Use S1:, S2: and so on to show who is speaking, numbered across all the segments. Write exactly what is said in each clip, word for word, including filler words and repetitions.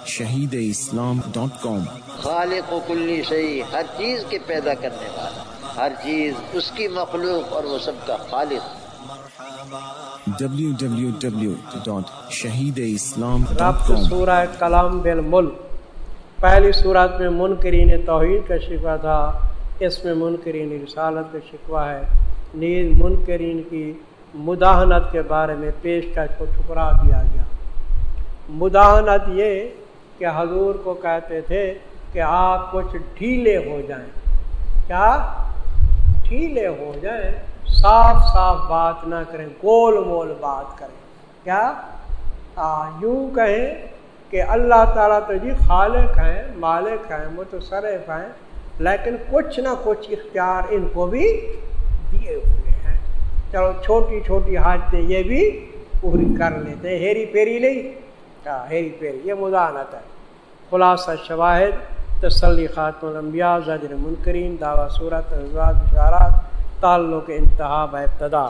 S1: شہید اسلام ڈاٹ کام۔
S2: خالق و کلی شیء، ہر چیز کے پیدا کرنے والا، ہر چیز اس کی مخلوق اور وہ سب کا خالق۔
S1: ڈبلیو ڈبلیو ڈبلیو ڈاٹ شہید اسلام ڈاٹ
S3: ربط
S1: کام۔
S3: سورہ کلام بالملک، پہلی سورت میں منکرین توحید کا شکوہ تھا، اس میں منکرین رسالت کا شکوہ ہے۔ نیز منکرین کی مداہنت کے بارے میں پیشکش کو ٹھکرا دیا گیا۔ مداہنت یہ کہ حضور کو کہتے تھے کہ آپ کچھ ڈھیلے ہو جائیں، کیا ڈھیلے ہو جائیں، صاف صاف بات نہ کریں، گول مول بات کریں، کیا آ, یوں کہیں کہ اللہ تعالیٰ تو جی خالق ہیں، مالک ہیں، متصرف ہیں، لیکن کچھ نہ کچھ اختیار ان کو بھی دیے ہوئے ہیں، چلو چھوٹی چھوٹی حاجتیں یہ بھی پوری کر لیتے ہیں، ہیری پیری نہیں، کیا ہیری پیری، یہ مداہنت ہے۔ خلاصہ شواہد، تسلی خاتم الانبیاء، زجر منکرین، دعویٰ صورت، ازواج اشارات، تعلق انتہا با ابتدا۔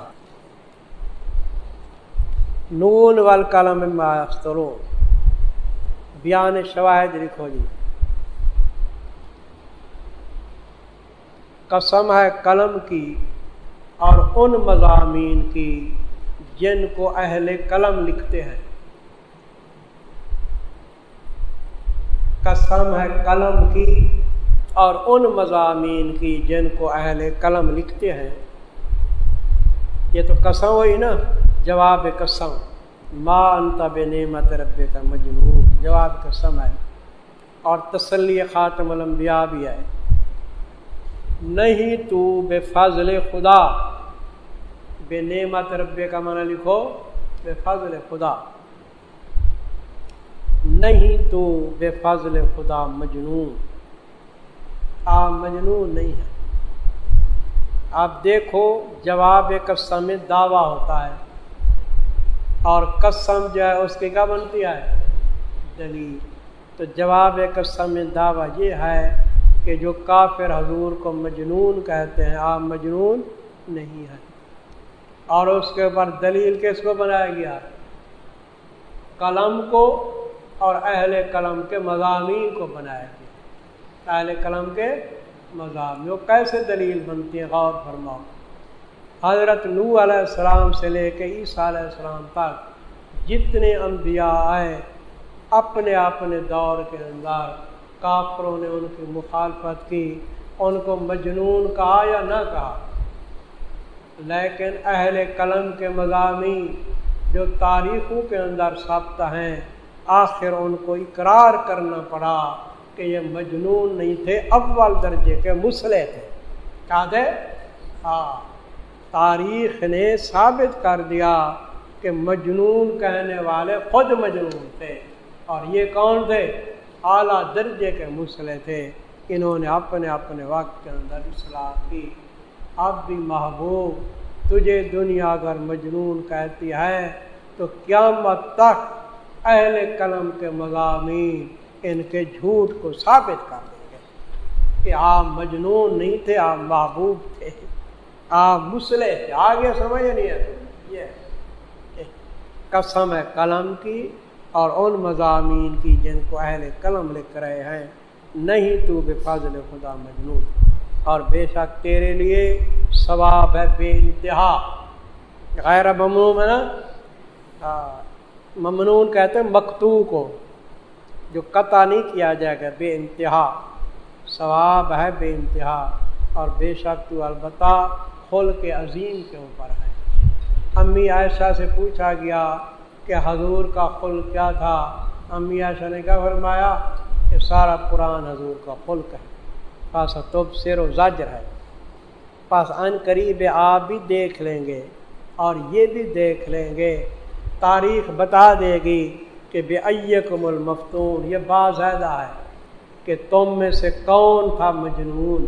S3: نون والقلم مما یسطرون، بیان شواہد لکھو جی۔ قسم ہے قلم کی اور ان مضامین کی جن کو اہل قلم لکھتے ہیں۔ قسم ہے قلم کی اور ان مضامین کی جن کو اہل قلم لکھتے ہیں۔ یہ تو قسم ہوئی نا، جواب قسم، ما انت بنعمت ربک مجنون، جواب قسم ہے۔ اور تسلی خاتم الانبیاء بھی ہے، نہیں تو بے فضل خدا، بے نعمت ربک کا معنی لکھو بے فضل خدا، نہیں تو بے فضل خدا مجنون، آپ مجنون نہیں ہیں۔ آپ دیکھو جواب قسم میں دعویٰ ہوتا ہے، اور قسم جو ہے اس کی کیا بنتی ہے؟ دلیل۔ تو جواب قسم میں دعویٰ یہ ہے کہ جو کافر حضور کو مجنون کہتے ہیں، آپ مجنون نہیں ہیں، اور اس کے اوپر دلیل کس کو بنایا گیا؟ قلم کو اور اہل قلم کے مضامین کو بنایا گیا، اہل قلم کے مضامین۔ وہ کیسے دلیل بنتی ہیں؟ غور فرماؤ۔ حضرت نوح علیہ السلام سے لے کے عیسیٰ علیہ السلام تک جتنے انبیاء آئے، اپنے اپنے دور کے اندر کافروں نے ان کی مخالفت کی، ان کو مجنون کہا یا نہ کہا، لیکن اہل قلم کے مضامین جو تاریخوں کے اندر ثبت ہیں، آخر ان کو اقرار کرنا پڑا کہ یہ مجنون نہیں تھے، اول درجے کے مصلح تھے، کیا تھے؟ ہاں، تاریخ نے ثابت کر دیا کہ مجنون کہنے والے خود مجنون تھے، اور یہ کون تھے؟ اعلیٰ درجے کے مصلح تھے، انہوں نے اپنے اپنے وقت کے اندر اصلاح کی۔ اب بھی محبوب تجھے دنیا اگر مجنون کہتی ہے تو قیامت تک اہل قلم کے مضامین ان کے جھوٹ کو ثابت کر دیں گے کہ آپ مجنون نہیں تھے، آپ محبوب تھے، آپ مصلح تھے۔ آگے سمجھ نہیں ہے؟ یہ قسم ہے قلم کی اور ان مضامین کی جن کو اہل قلم لکھ رہے ہیں، نہیں تو بفضل خدا مجنون، اور بے شک تیرے لیے ثواب ہے بے انتہا۔ غیر ممنون ہے نا، ممنون کہتے ہیں مقطوع کو جو قطع نہیں کیا جائے گا، بے انتہا ثواب ہے بے انتہا، اور بے شک تو البتہ خلق عظیم کے اوپر ہے۔ امی عائشہ سے پوچھا گیا کہ حضور کا خلق کیا تھا، امی عائشہ نے کیا فرمایا کہ سارا قرآن حضور کا خلق ہے، پاس تبصر و زجر ہے، پاس ان قریب آپ بھی دیکھ لیں گے اور یہ بھی دیکھ لیں گے، تاریخ بتا دے گی کہ بے ایکم المفتون، یہ باضابطہ ہے کہ تم میں سے کون تھا مجنون،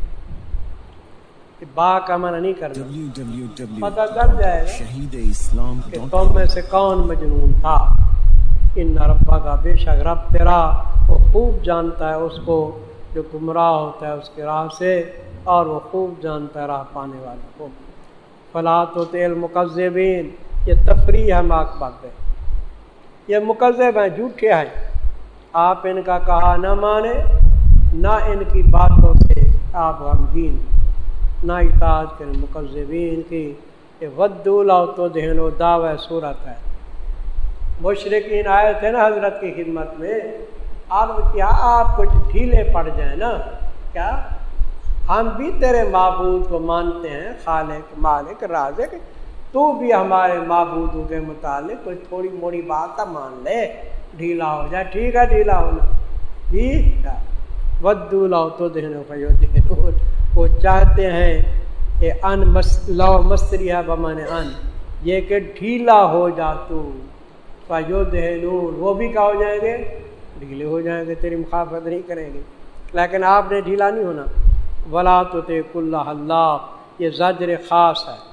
S3: با کا معنی نہیں کرنا، پتہ چل جائے گا
S1: شہید اسلام
S3: کہ تم میں سے کون مجنون تھا۔ ان ربا کا بے شک رب تیرا وہ خوب جانتا ہے اس کو جو گمراہ ہوتا ہے اس کے راہ سے، اور وہ خوب جانتا ہے راہ پانے والے کو۔ فلا تطع المکذبین، یہ تفریح ہے ماک بات ہے، یہ مکذب ہیں، جھوٹے ہیں، آپ ان کا کہا نہ مانے، نہ ان کی باتوں سے آپ غمگین، نہ اطاعت کریں مکذبین کی۔ ودو لو تدہن دعوی صورت ہے۔ مشرکین آئے تھے نا حضرت کی خدمت میں، عرض کیا آپ کچھ ڈھیلے پڑ جائیں نا، کیا ہم بھی تیرے معبود کو مانتے ہیں، خالق مالک رازق، تو بھی ہمارے معبودوں کے متعلق کوئی تھوڑی موڑی بات مان لے، ڈھیلا ہو جائے۔ ٹھیک ہے ڈھیلا ہونا ٹھیک ہے۔ ودو لو تدہن فیدہنون، وہ چاہتے ہیں کہ ان مس لو مستری ہے بمانے ان، یہ کہ ڈھیلا ہو جا تو، فیدہنون وہ بھی کیا ہو جائیں گے، ڈھیلے ہو جائیں گے، تیری مخالفت نہیں کریں گے، لیکن آپ نے ڈھیلا نہیں ہونا۔ ولا تطع کل حلاف، یہ زجر خاص ہے۔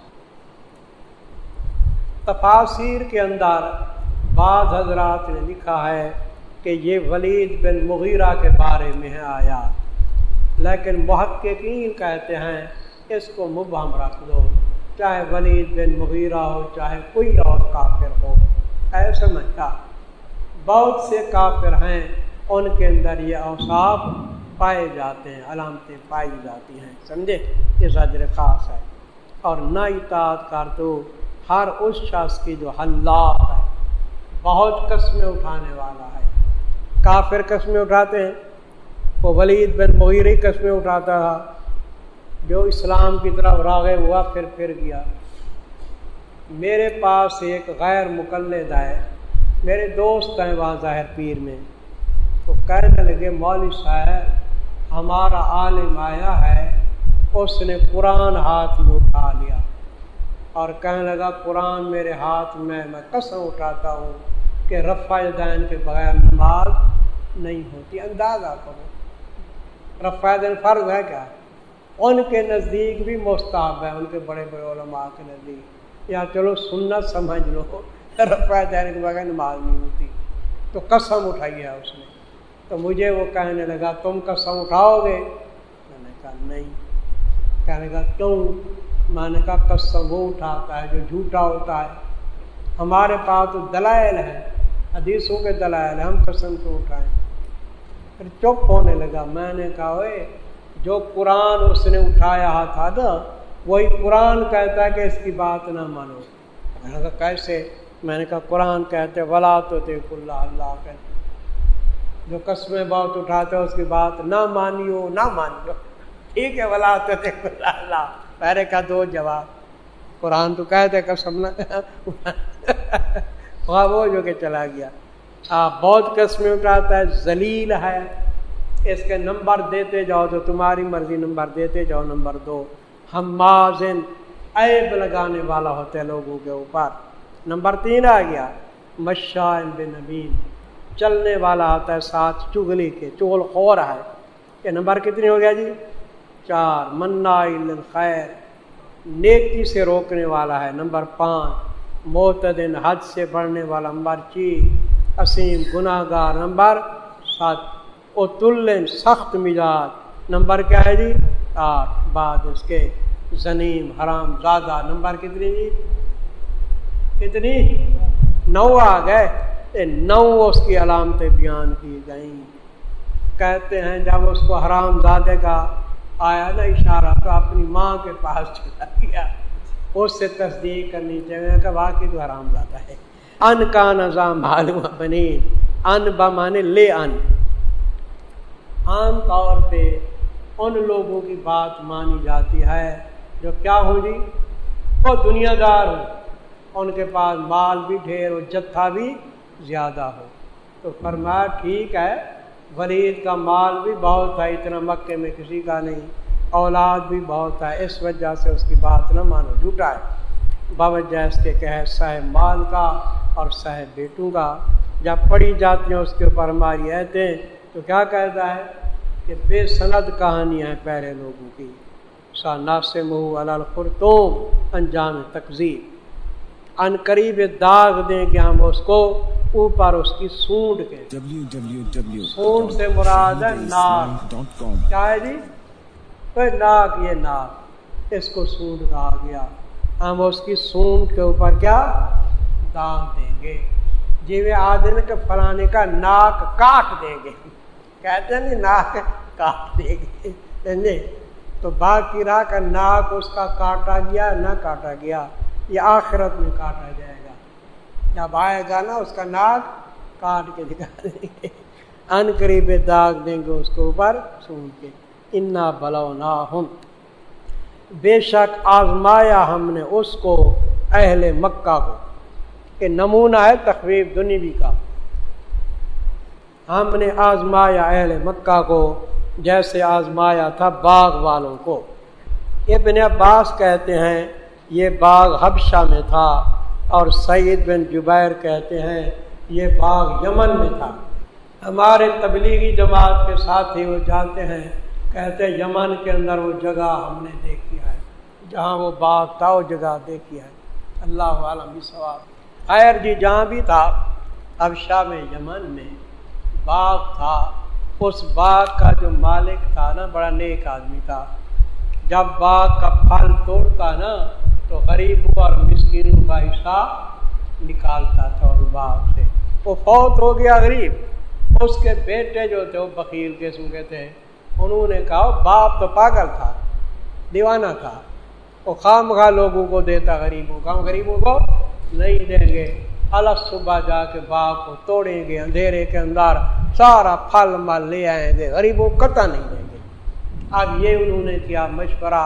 S3: تفاسیر کے اندر بعض حضرات نے لکھا ہے کہ یہ ولید بن مغیرہ کے بارے میں ہے آیات، لیکن محققین کہتے ہیں اس کو مبہم رکھ دو، چاہے ولید بن مغیرہ ہو چاہے کوئی اور کافر ہو، ایسا سمجھتا۔ بہت سے کافر ہیں ان کے اندر یہ اوصاف پائے جاتے ہیں، علامتیں پائی جاتی ہیں، سمجھے، یہ زجر خاص ہے۔ اور نہ اطاعت کر تو ہر اس شخص کی جو حلاف ہے، بہت قسمیں اٹھانے والا ہے۔ کافر قسمیں اٹھاتے ہیں، وہ ولید بن مغیرہ قسمیں اٹھاتا تھا، جو اسلام کی طرف راغب ہوا پھر پھر گیا۔ میرے پاس ایک غیر مقلد ہے، میرے دوست ہیں وہاں ظاہر پیر میں، تو کہنے لگے مولوی صاحب ہمارا عالم آیا ہے، اس نے قرآن ہاتھ میں اٹھا لیا اور کہنے لگا قرآن میرے ہاتھ میں، میں قسم اٹھاتا ہوں کہ رفع یدین کے بغیر نماز نہیں ہوتی۔ اندازہ کرو رفع یدین فرض ہے کیا؟ ان کے نزدیک بھی مستحب ہے، ان کے بڑے بڑے علماء کے نزدیک، یا چلو سنت سمجھ لو، رفع یدین کے بغیر نماز نہیں ہوتی۔ تو قسم اٹھائی ہے اس نے، تو مجھے وہ کہنے لگا تم قسم اٹھاؤ گے؟ میں نے کہا نہیں۔ کہنے لگا کیوں؟ میں نے کہا قسم وہ اٹھاتا ہے جو جھوٹا ہوتا ہے، ہمارے پاس تو دلائل ہے، حدیثوں کے دلائل ہے، ہم قسم کیوں اٹھائیں؟ پھر چپ ہونے لگا۔ میں نے کہا اوئے جو قرآن اس نے اٹھایا تھا نا، وہی قرآن کہتا ہے کہ اس کی بات نہ مانو۔ میں نے کہا کیسے؟ میں نے کہا قرآن کہتے ولا تطع کل حلاف، جو قسمیں بہت اٹھاتے اس کی بات نہ مانیو نہ مانیو، ٹھیک ہے، ولا تطع کل حلاف۔ پہلے کا دو جواب، قرآن تو کہتے قسم نہ وہ جو کہ چلا گیا۔ آپ بہت قسمیں اٹھاتا ہے، ذلیل ہے، اس کے نمبر دیتے جاؤ تو تمہاری مرضی، نمبر دیتے جاؤ۔ نمبر دو، حمازن، عیب لگانے والا ہوتا ہے لوگوں کے اوپر۔ نمبر تین آ گیا مشاء بنمیم، چلنے والا ہوتا ہے ساتھ چگلی کے، چغل خور ہے۔ یہ نمبر کتنی ہو گیا جی؟ چار۔ مناع للخیر، نیکی سے روکنے والا ہے۔ نمبر پانچ معتدن، حد سے بڑھنے والا۔ نمبر چھ اسیم، گناہ گار۔ نمبر سات اتلن، سخت مزاج۔ نمبر کیا ہے جی؟ آٹھ۔ بعد اس کے زنیم، حرام زادہ۔ نمبر کتنی جی؟ کتنی؟ نو آ گئے۔ نو اس کی علامتیں بیان کی گئیں۔ کہتے ہیں جب اس کو حرام زادے کا آیا نا اشارہ تو اپنی ماں کے پاس چلا گیا، اس سے تصدیق کرنی چاہیے کہ واقعی تو حرام زادہ ہے۔ ان کا نظام معلوم بنین، ان بمانے لے ان، عام طور پہ ان لوگوں کی بات مانی جاتی ہے جو کیا ہو جی، وہ دنیا دار ہو، ان کے پاس مال بھی ڈھیر ہو، جتھا بھی زیادہ ہو۔ تو فرمایا ٹھیک ہے، ولید کا مال بھی بہت ہے، اتنا مکے میں کسی کا نہیں، اولاد بھی بہت ہے، اس وجہ سے اس کی بات نہ مانو، جھوٹا ہے۔ باوجہ اس کے کہ صاحب مال کا اور صاحب بیٹوں کا۔ جب پڑھی جاتی ہیں اس کے اوپر ہماری آیتیں تو کیا کہتا ہے کہ بے سند کہانیاں ہیں پہلے لوگوں کی۔ ساناسمہ علی الخرطوم، انجام تکذیب، ان قریب داغ دیں کہ ہم اس کو اوپر اس کی سونڈ کے۔ سونڈ سے مراد ہے ناک، کیا ہے جی؟ تو ناک، یہ ناک، اس کو سونڈ کہا گیا۔ ہم اس کی سونڈ کے اوپر کیا داغ دیں گے۔ جی آدمی کے فلانے کا ناک کاٹ دیں گے، کہتے ہیں نہیں ناک کاٹ دیں گے سمجھے، تو باقی رہا کا ناک اس کا کاٹا گیا نہ کاٹا گیا، یہ آخرت میں کاٹا جائے گا، جب آئے گا نا اس کا ناک کاٹ کے دکھا دیں گے، ان قریب داغ دیں گے اس کے اوپر سون کے۔ انا بلوناہم، بے شک آزمایا ہم نے اس کو، اہل مکہ کو، کہ نمونہ ہے تخویف دنیوی کا، ہم نے آزمایا اہل مکہ کو جیسے آزمایا تھا باغ والوں کو۔ ابن عباس کہتے ہیں یہ باغ حبشہ میں تھا، اور سعید بن جبیر کہتے ہیں یہ باغ یمن میں تھا۔ ہمارے تبلیغی جماعت کے ساتھی وہ جاتے ہیں، کہتے ہیں یمن کے اندر وہ جگہ ہم نے دیکھی ہے، جہاں وہ باغ تھا وہ جگہ دیکھی ہے، اللہ عالم بالصواب۔ خیر جی جہاں بھی تھا حبشہ میں یمن میں باغ تھا، اس باغ کا جو مالک تھا نا بڑا نیک آدمی تھا، جب باغ کا پھل توڑتا نا تو غریبوں اور مسکینوں کا حصہ نکالتا تھا اس باغ سے۔ وہ فوت ہو گیا غریب، اس کے بیٹے جو تھے وہ بخیل قسم کے تھے، انہوں نے کہا باپ تو پاگل تھا، دیوانہ تھا، وہ خواہ مخواہ لوگوں کو دیتا غریبوں کا، ہم غریبوں کو نہیں دیں گے، الگ صبح جا کے باغ کو توڑیں گے، اندھیرے کے اندر سارا پھل مل لے آئیں گے، غریبوں کو قطع نہیں دیں گے۔ اب یہ انہوں نے کیا مشورہ،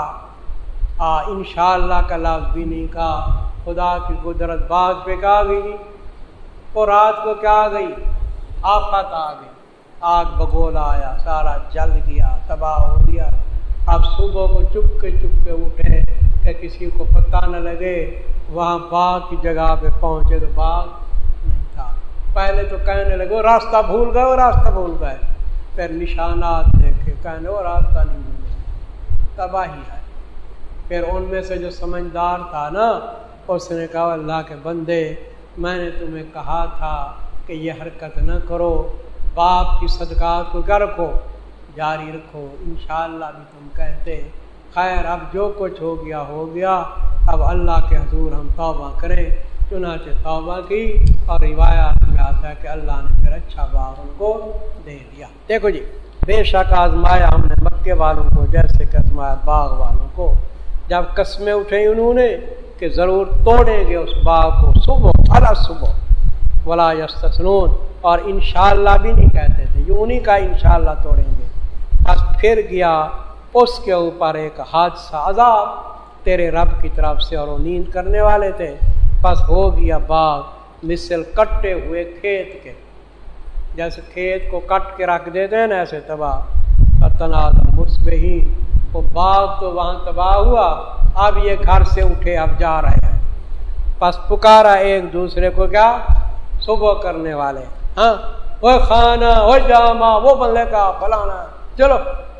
S3: انشاءاللہ کا لفظ بھی نہیں کہا، خدا کی قدرت باغ پہ کہا گئی، اور رات کو کیا آ گئی، آفت آ گئی، آگ بگولا آیا، سارا جل گیا، تباہ ہو گیا۔ اب صبح کو چپ کے چپ کے اٹھے کہ کسی کو پتہ نہ لگے، وہاں باغ کی جگہ پہ پہنچے تو باغ نہیں تھا۔ پہلے تو کہنے لگے راستہ بھول گئے، وہ راستہ بھول گئے، پھر نشانات دیکھے، کہنے وہ راستہ نہیں بھولے، تباہی ہے۔ پھر ان میں سے جو سمجھدار تھا نا، اس نے کہا اللہ کے بندے، میں نے تمہیں کہا تھا کہ یہ حرکت نہ کرو، باپ کی صدقات کو کیا رکھو، جاری رکھو، انشاءاللہ بھی تم کہتے۔ خیر اب جو کچھ ہو گیا ہو گیا، اب اللہ کے حضور ہم توبہ کریں، چنانچہ توبہ کی، اور روایات میں آتا ہے کہ اللہ نے پھر اچھا باغ ان کو دے دیا۔ دیکھو جی، بے شک آزمایا ہم نے مکے والوں کو جیسے کہ آزمایا باغ والوں کو، جب قسمیں اٹھیں انہوں نے کہ ضرور توڑیں گے اس باغ کو صبح علی صبح، ولا یستثنون، اور انشاءاللہ بھی نہیں کہتے تھے، یوں نہیں کہا انشاءاللہ توڑیں گے۔ بس پھر گیا اس کے اوپر ایک حادثہ، عذاب تیرے رب کی طرف سے، اور وہ نیند کرنے والے تھے، بس ہو گیا باغ مثل کٹے ہوئے کھیت کے، جیسے کھیت کو کٹ کے رکھ دیتے ہیں نا ایسے تباہ، فتنادوا مصبحین، وہ باغ تو وہاں تباہ ہوا، اب یہ گھر سے اٹھے اب جا رہے ہیں، پس پکارا ایک دوسرے کو، کیا صبح کرنے والے، ہاں وہ کھانا وہ جامع وہ بندے کا فلانا، چلو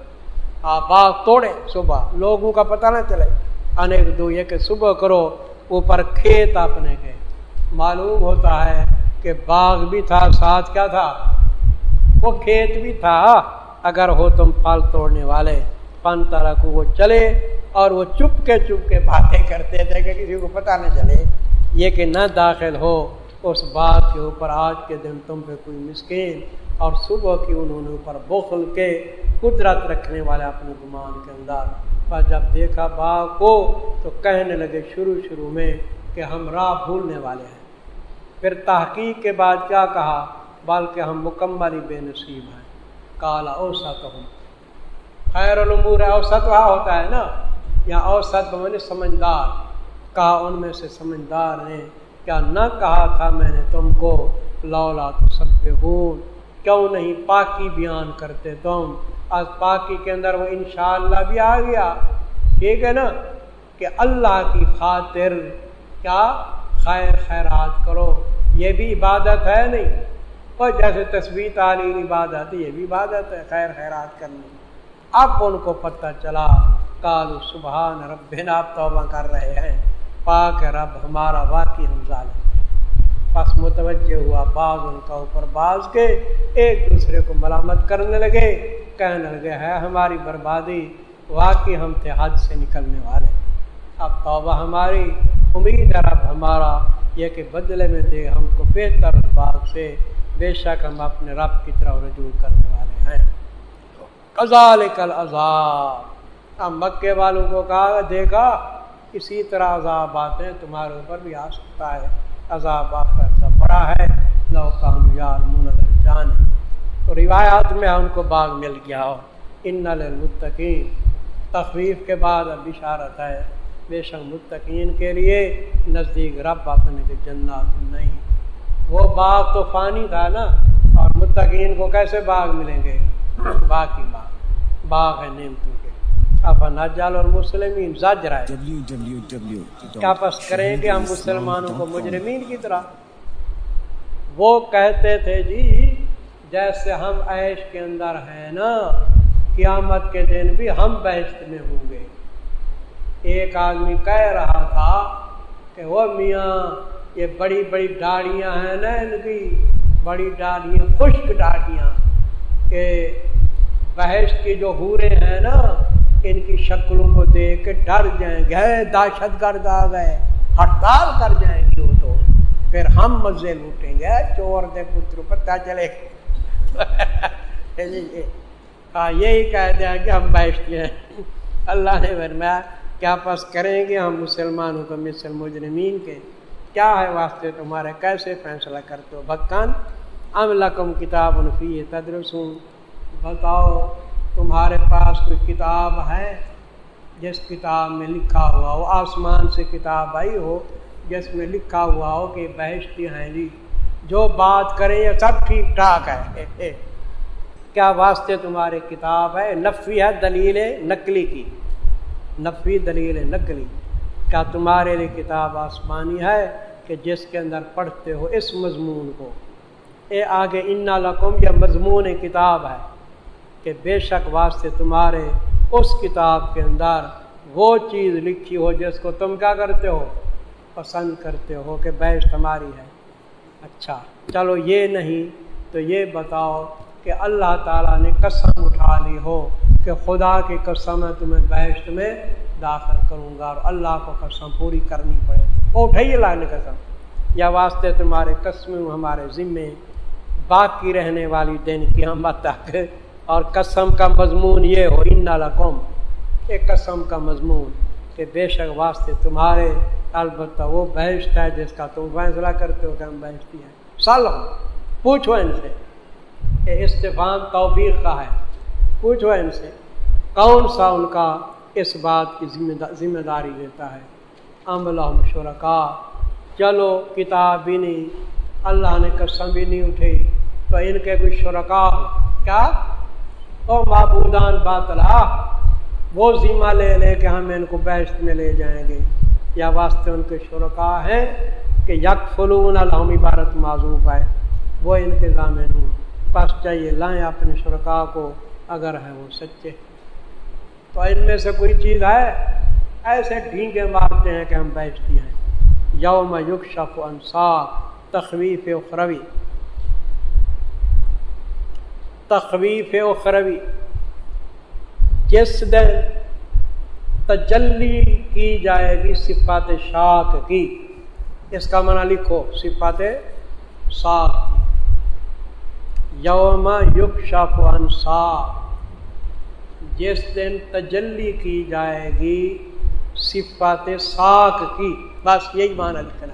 S3: آپ باغ توڑے صبح، لوگوں کا پتہ نہ چلے، انیک دو یہ کہ صبح کرو، اوپر کھیت اپنے کے، معلوم ہوتا ہے کہ باغ بھی تھا ساتھ کیا تھا، وہ کھیت بھی تھا، اگر ہو تم پھل توڑنے والے۔ پن ترک وہ چلے، اور وہ چپ کے چپ کے باتیں کرتے تھے کہ کسی کو پتہ نہ چلے، یہ کہ نہ داخل ہو اس باغ کے اوپر آج کے دن تم پہ کوئی مسکین، اور صبح کی انہوں نے اوپر بخل کے قدرت رکھنے والے اپنے گمان کے اندر، پر جب دیکھا باغ کو تو کہنے لگے شروع شروع میں کہ ہم راہ بھولنے والے ہیں، پھر تحقیق کے بعد کیا کہا، بلکہ ہم مکمل ہی بے نصیب ہیں۔ کالا اوسطہم، خیر الامور اوسط وہاں ہوتا ہے نا، یا اوسط بمانے سمجھدار، کہا ان میں سے سمجھدار نے، کیا نہ کہا تھا میں نے تم کو لولا تسبحون، کیوں نہیں پاکی بیان کرتے تم۔ آج پاکی کے اندر وہ انشاءاللہ بھی آ گیا، ٹھیک ہے نا، کہ اللہ کی خاطر کیا خیر خیرات کرو، یہ بھی عبادت ہے نہیں، اور جیسے تسبیح تعلیم عبادت ہے، یہ بھی عبادت ہے خیر خیرات کرنی۔ اب ان کو پتہ چلا، قالوا سبحان ربنا، اب توبہ کر رہے ہیں، پاک ہے رب ہمارا، واقعی ہم ظالم ہیں۔ پس متوجہ ہوا بعض ان کا اوپر بعض کے، ایک دوسرے کو ملامت کرنے لگے، کہنے لگے ہے ہماری بربادی، واقعی ہم تھے حد سے نکلنے والے، اب توبہ ہماری، امید ہے رب ہمارا یہ کہ بدلے میں دے ہم کو بہتر اسباب سے، بے شک ہم اپنے رب کی طرف رجوع کرنے والے ہیں۔ کذالک العذاب، اب مکے والوں کو کہا دیکھا اسی طرح عذاب آتے ہیں، تمہارے اوپر بھی آ سکتا ہے، عذاب آخرت کا بڑا ہے، لو کانوا یعلمون اگر جانے۔ تو روایات میں ان کو باغ مل گیا ہو، ان للمتقین، تخویف کے بعد اب بشارت ہے، بے شک متقین کے لیے نزدیک رب اپنے کے جنات نہیں۔ وہ باغ تو فانی تھا نا، اور متقین کو کیسے باغ ملیں گے؟ باقی باغ باغ ہے نعمتوں کے۔ افنجعل المسلمین زجر ہے، کیا پس کریں گے ہم مسلمانوں کو مجرمین کی طرح؟ وہ کہتے تھے جی جیسے ہم عیش کے اندر ہیں نا، قیامت کے دن بھی ہم بہشت میں ہوں گے۔ ایک آدمی کہہ رہا تھا کہ وہ میاں یہ بڑی بڑی ڈاڑیاں ہیں نا، ان کی بڑی ڈاڑیاں، خشک ڈاڑیاں، کہ بہشت کی جو حوریں ہیں نا، ان کی شکلوں کو دیکھ کے ڈر جائیں گے، دہشت گرد آ گئے، ہڑتال کر جائیں گے وہ تو، پھر ہم مزے لوٹیں گے، چور دے پتر پتہ چلے ہاں یہی کہہ دیا کہ ہم بہشتی ہیں۔ اللہ نے فرمایا کیا پس کریں گے ہم مسلمانوں کو مثل مجرمین کے؟ کیا ہے واسطے تمہارے، کیسے فیصلہ کرتے ہو؟ بھکن ام لکم کتاب فیہ تدرسون، بتاؤ تمہارے پاس کوئی کتاب ہے جس کتاب میں لکھا ہوا ہو، آسمان سے کتاب آئی ہو جس میں لکھا ہوا ہو کہ بہشتی ہیں جی، جو بات کریں یہ سب ٹھیک ٹھاک ہے؟ کیا واسطے تمہارے کتاب ہے؟ نفی ہے دلیل نقلی کی، نفی دلیل نقلی، کیا تمہارے لیے کتاب آسمانی ہے کہ جس کے اندر پڑھتے ہو اس مضمون کو؟ اے آگے انا لکم، یہ مضمون کتاب ہے کہ بے شک واسطے تمہارے اس کتاب کے اندر وہ چیز لکھی ہو جس کو تم کیا کرتے ہو؟ پسند کرتے ہو کہ بہشت ہماری ہے۔ اچھا چلو یہ نہیں تو یہ بتاؤ کہ اللہ تعالیٰ نے قسم اٹھا لی ہو کہ خدا کی قسم ہے تمہیں بہشت میں داخل کروں گا، اور اللہ کو قسم پوری کرنی پڑے، وہ اٹھائی اللہ نے قسم، یا واسطے تمہارے قسمیں ہمارے ذمے باقی رہنے والی دن قیامت تک، اور قسم کا مضمون یہ ہو انا لکم، ایک قسم کا مضمون کہ بے شک واسطے تمہارے البتہ وہ بہشت ہے جس کا تم فیصلہ کرتے ہو کہ ہم بہشتی ہیں۔ سالوں پوچھو ان سے، یہ استفہام توبیخ کا ہے، پوچھو ان سے کون سا ان کا اس بات کی ذمہ داری لیتا ہے؟ ام لہم شرکا، چلو کتاب بھی نہیں، اللہ نے قسم بھی نہیں اٹھی، تو ان کے کوئی شرکا ہو کیا؟ او معبودان باطلا، وہ ذمہ لے لے کہ ہم ان کو بہشت میں لے جائیں گے، یا واسطے ان کے شرکا ہیں کہ یکفلون لہم، عبارت معذوف ہے، وہ ان کے ضامن ہوں، پس چاہیے لائیں اپنے شرکا کو اگر ہیں وہ سچے۔ تو ان میں سے کوئی چیز ہے؟ ایسے ڈھینگے مارتے ہیں کہ ہم بہشتی ہیں۔ یوم یکشف عن ساق، تخویف اخروی، تخویف اخروی، جس دن تجلی کی جائے گی صفات شاک کی، اس کا معنی لکھو صفات شاک کی، یوم یکشف عن ساق، جس دن تجلی کی جائے گی صفات ساق کی، بس یہی معنی لکھنا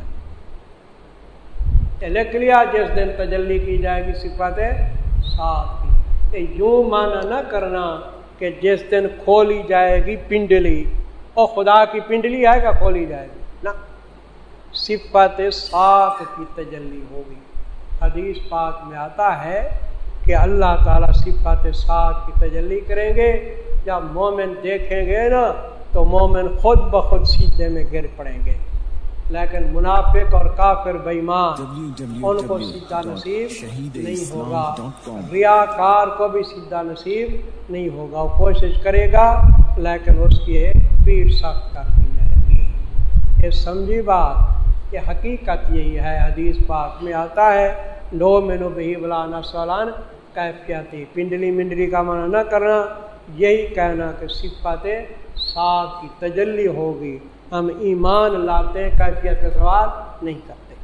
S3: ہے، لکھ لیا جس دن تجلی کی جائے گی صفات ساق کی۔ یوں معنی نہ کرنا کہ جس دن کھولی جائے گی پنڈلی، اور خدا کی پنڈلی ہے کہ کھولی جائے گی؟ نہ، صفات ساق کی تجلی ہوگی۔ حدیث پاک میں آتا ہے کہ اللہ تعالیٰ صفات ساق کی تجلی کریں گے، جب مومن دیکھیں گے نا تو مومن خود بخود سیدھے میں گر پڑیں گے، لیکن منافق اور کافر بے ایمان ان کو سیدھا نصیب نہیں ہوگا، ریاکار کو بھی سیدھا نصیب نہیں ہوگا، وہ کوشش کرے گا لیکن اس کی پیٹھ سخت کر دی جائے گی۔ یہ سمجھی بات، یہ حقیقت یہی ہے۔ حدیث پاک میں آتا ہے لو مینو بہی ولا نسولان کیفیتی، پنڈلی منڈلی کا معنی نہ کرنا، یہی کہنا کہ صفات ساتھ کی تجلی ہوگی، ہم ایمان لاتے ہیں، کیفیت کا سوال نہیں کرتے۔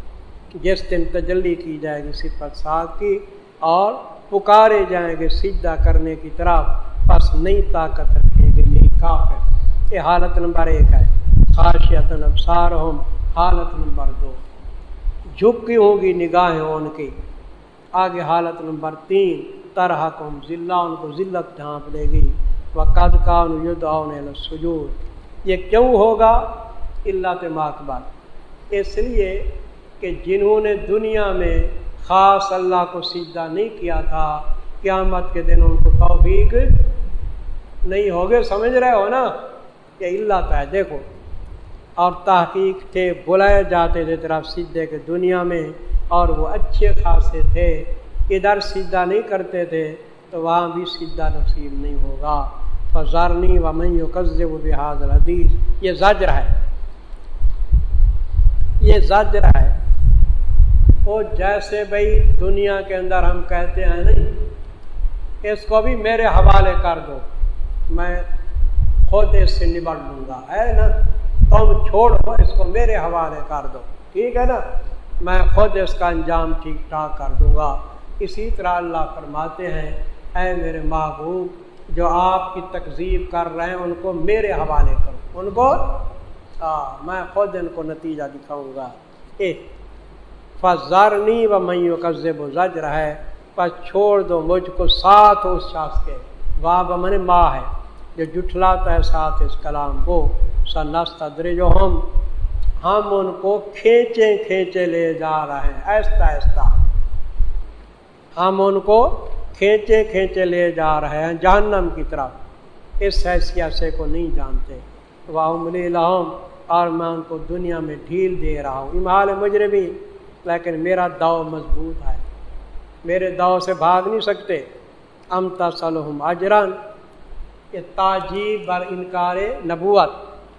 S3: جس دن تجلی کی جائے گی صفت سات کی اور پکارے جائیں گے سجدہ کرنے کی طرف، بس نئی طاقت رکھیں گے یہی کافر۔ یہ حالت نمبر ایک ہے، خاشعۃ ابصارہم، حالت نمبر دو جھکی ہوں گی نگاہیں ان کی۔ آگے حالت نمبر تین، ترہقہم ذلہ، ان کو ذلت ڈھانپ لے گی، وقد کانوا یدعون الی السجود۔ یہ کیوں ہوگا؟ علت ماکبر، اس لیے کہ جنہوں نے دنیا میں خاص اللہ کو سجدہ نہیں کیا تھا، قیامت کے دن ان کو توفیق نہیں ہوگے۔ سمجھ رہے ہو نا؟ یہ علت ہے، دیکھو۔ اور تحقیق تھے، بلائے جاتے تھے طرف سجدے کے دنیا میں، اور وہ اچھے خاصے تھے، ادھر سجدہ نہیں کرتے تھے تو وہاں بھی سجدہ نصیب نہیں ہوگا۔ فذرنی ومن یکذب بہذا الحدیث، یہ زجر ہے، یہ زجر ہے۔ وہ جیسے بھئی دنیا کے اندر ہم کہتے ہیں نہیں، اس کو بھی میرے حوالے کر دو، میں خود اس سے نبٹ لوں گا، ہے نا، تم چھوڑو اس کو میرے حوالے کر دو، ٹھیک ہے نا، میں خود اس کا انجام ٹھیک ٹھاک کر دوں گا۔ اسی طرح اللہ فرماتے ہیں، اے میرے محبوب جو آپ کی تکذیب کر رہے ہیں ان کو میرے حوالے کرو، ان کو ہاں میں خود ان کو نتیجہ دکھاؤں گا۔ اے فذرنی ومن یکذب، زجر ہے، پس چھوڑ دو مجھ کو ساتھ اس شخص کے، واہ بمن ماں ہے جو جھٹلاتا ہے ساتھ اس کلام کو، سنستدرجہم، ہم ان کو کھینچے کھینچے لے جا رہے ہیں، آہستہ آہستہ ہم ان کو کھینچے کھینچے لے جا رہے ہیں جہنم کی طرف، اس حیثیت سے کو نہیں جانتے۔ وَأُمْلِي لَهُمْ، اور میں ان کو دنیا میں ڈھیل دے رہا ہوں، امہال مجرمی، لیکن میرا داؤ مضبوط ہے، میرے داؤ سے بھاگ نہیں سکتے۔ ام تسألہم اجرا، یہ تعجیب بر انکار نبوت،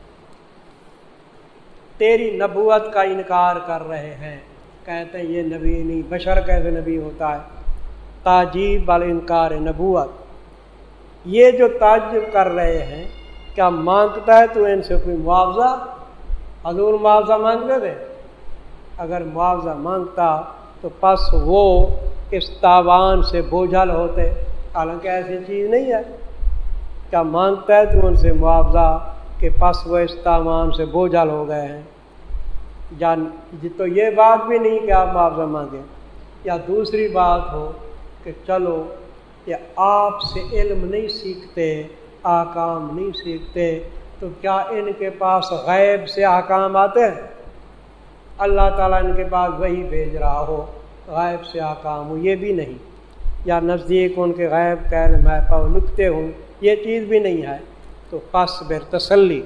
S3: تیری نبوت کا انکار کر رہے ہیں، کہتے ہیں یہ نبی نہیں، بشر کیسے نبی ہوتا ہے؟ تعجیب بر انکار نبوت، یہ جو تعجب کر رہے ہیں، کیا مانگتا ہے تو ان سے کوئی معاوضہ؟ حضور معاوضہ مانگتے تھے؟ اگر معاوضہ مانگتا تو پس وہ اس تاوان سے بوجھل ہوتے، حالانکہ ایسی چیز نہیں ہے۔ کیا مانگتا ہے تو ان سے معاوضہ کہ پس وہ اس تاوان سے بوجھل ہو گئے ہیں؟ جان تو یہ بات بھی نہیں کہ آپ معاوضہ مانگیں، یا دوسری بات ہو کہ چلو یہ آپ سے علم نہیں سیکھتے، احکام نہیں سیکھتے، تو کیا ان کے پاس غیب سے احکام آتے ہیں؟ اللہ تعالیٰ ان کے پاس وہی بھیج رہا ہو، غیب سے احکام ہو، یہ بھی نہیں، یا نزدیک ان کے غیب کہہ میں پاؤ لکھتے ہوں، یہ چیز بھی نہیں ہے۔ تو فاصبر، تسلی،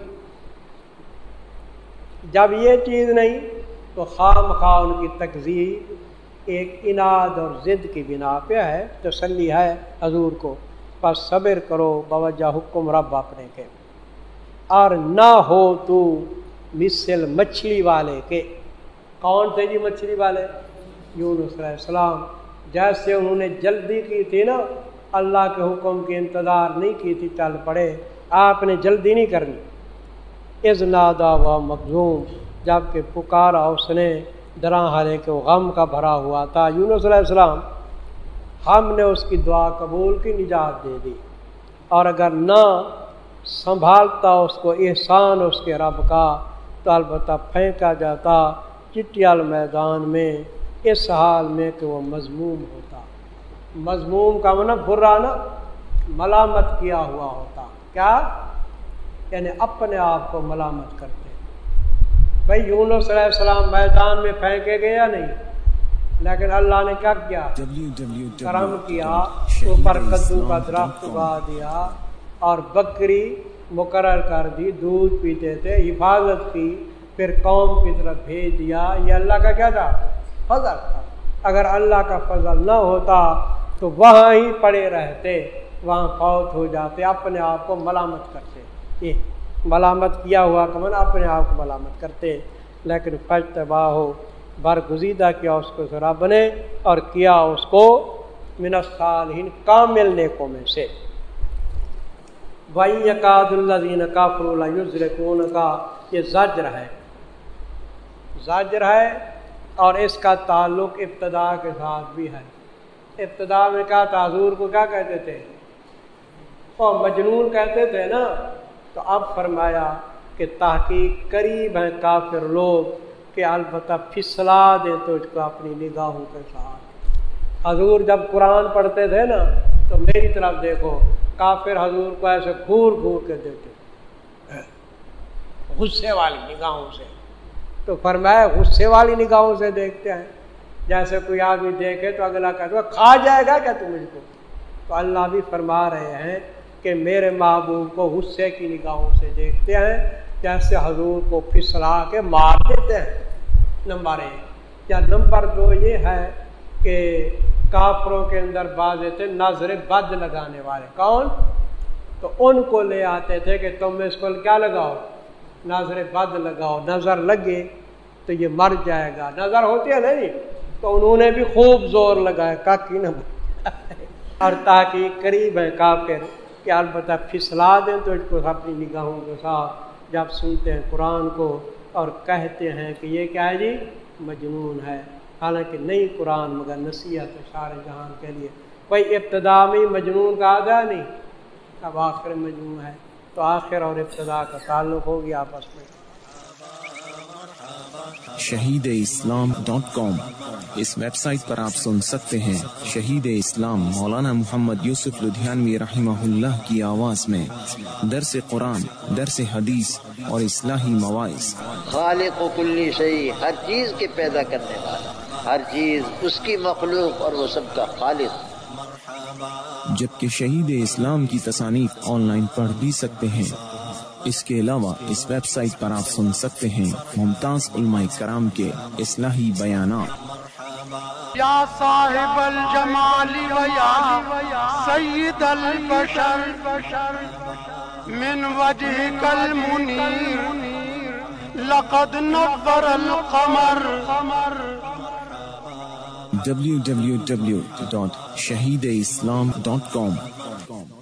S3: جب یہ چیز نہیں تو خواہ مخواہ ان کی تکذیب ایک اناد اور ضد کی بنا پہ ہے، تسلی ہے حضور کو، پس صبر کرو باوجہ حکم رب اپنے کے، اور نہ ہو تو مثل مچھلی والے کے۔ کون تھے جی مچھلی والے؟ یونس علیہ السلام، جیسے انہوں نے جلدی کی تھی نا، اللہ کے حکم کی انتظار نہیں کی تھی، چل پڑے، آپ نے جلدی نہیں کرنی۔ اذ نادا و مخزوم، جب کہ پکارا اس نے دراں حالے کے غم کا بھرا ہوا تھا، یونس علیہ السلام، ہم نے اس کی دعا قبول کی، نجات دے دی، اور اگر نہ سنبھالتا اس کو احسان اس کے رب کا تو البتہ پھینکا جاتا چٹیال میدان میں، اس حال میں کہ وہ مذموم ہوتا۔ مذموم کا معنی برا نا، ملامت کیا ہوا ہوتا، کیا یعنی اپنے آپ کو ملامت کرتے۔ بھائی یونس علیہ السلام میدان میں پھینکے گئے یا نہیں؟ لیکن اللہ نے کیا کیا؟ کرم کیا، اوپر کدو کا درخت اگا دیا اور بکری مقرر کر دی، دودھ پیتے تھے، حفاظت کی، پھر قوم کی طرف بھیج دیا۔ یہ اللہ کا کیا تھا؟ فضل تھا۔ اگر اللہ کا فضل نہ ہوتا تو وہاں ہی پڑے رہتے، وہاں فوت ہو جاتے، اپنے آپ کو ملامت کرتے۔ یہ ملامت کیا ہوا کہ من اپنے آپ کو ملامت کرتے، لیکن فاجتباہ ہو، برگزیدہ کیا اس کو رب نے، اور کیا اس کو من الصالحین، کامل نیکوں میں سے۔ وَإِن يَكَادُ الَّذِينَ كَفَرُوا لَيُزْلِقُونَكَ، یہ زجر ہے، زجر ہے اور اس کا تعلق ابتدا کے ساتھ بھی ہے. ابتدا میں کہا تھا حضور کو کیا کہتے تھے؟ اور مجنون کہتے تھے نا. تو اب فرمایا کہ تحقیق قریب ہیں کافر لوگ کہ البتہ پھسلا دیں تو اس کو اپنی نگاہوں کے ساتھ. حضور جب قرآن پڑھتے تھے نا تو میری طرف دیکھو، کافر حضور کو ایسے گھور گھور کے دیتے غصے والی نگاہوں سے. تو فرمایا غصے والی نگاہوں سے دیکھتے ہیں، جیسے کوئی آدمی دیکھے تو اگلا کہتا ہے کھا جائے گا کیا تم مجھ کو. تو اللہ بھی فرما رہے ہیں کہ میرے محبوب کو غصے کی نگاہوں سے دیکھتے ہیں، جیسے حضور کو پھسلا کے مار دیتے ہیں. نمبر ایک. یا نمبر دو یہ ہے کہ کافروں کے اندر بعض تھے نظر بد لگانے والے. کون؟ تو ان کو لے آتے تھے کہ تم اس کو کیا لگاؤ، نظر بد لگاؤ، نظر لگے تو یہ مر جائے گا. نظر ہوتی ہے نہیں، تو انہوں نے بھی خوب زور لگایا کاکی نہ. اور تاکہ قریب ہے کافر کہ البتہ پھسلا دیں تو اس کو اپنی نگاہوں کے ساتھ جب سنتے ہیں قرآن کو اور کہتے ہیں کہ یہ کیا ہے جی، مجنون ہے. حالانکہ نہیں قرآن مگر نصیحت ہے سارے جہان کے لیے. کوئی ابتدا میں مجنون کہا گیا نہیں، اب آخر مجنون ہے. تو آخر اور ابتدا کا تعلق ہوگی آپس میں.
S1: شہید اسلام ڈاٹ کام اس ویب سائٹ پر آپ سن سکتے ہیں شہید اسلام مولانا محمد یوسف لدھیانوی رحمہ اللہ کی آواز میں درس قرآن، درس حدیث اور اصلاحی مواعظ.
S2: خالق و کلی شیء، ہر چیز کے پیدا کرنے والا، ہر چیز اس کی مخلوق اور وہ سب کا خالق.
S1: جبکہ شہید اسلام کی تصانیف آن لائن پڑھ بھی سکتے ہیں. اس کے علاوہ اس ویب سائٹ پر آپ سن سکتے ہیں ممتاز علماء کرام کے اصلاحی بیانات.
S4: یا صاحب الجمال و یا سید البشر من وجهك المنیر لقد نور القمر.
S1: ڈبلیو ڈبلیو ڈبلیو ڈاٹ شہید اسلام ڈاٹ کام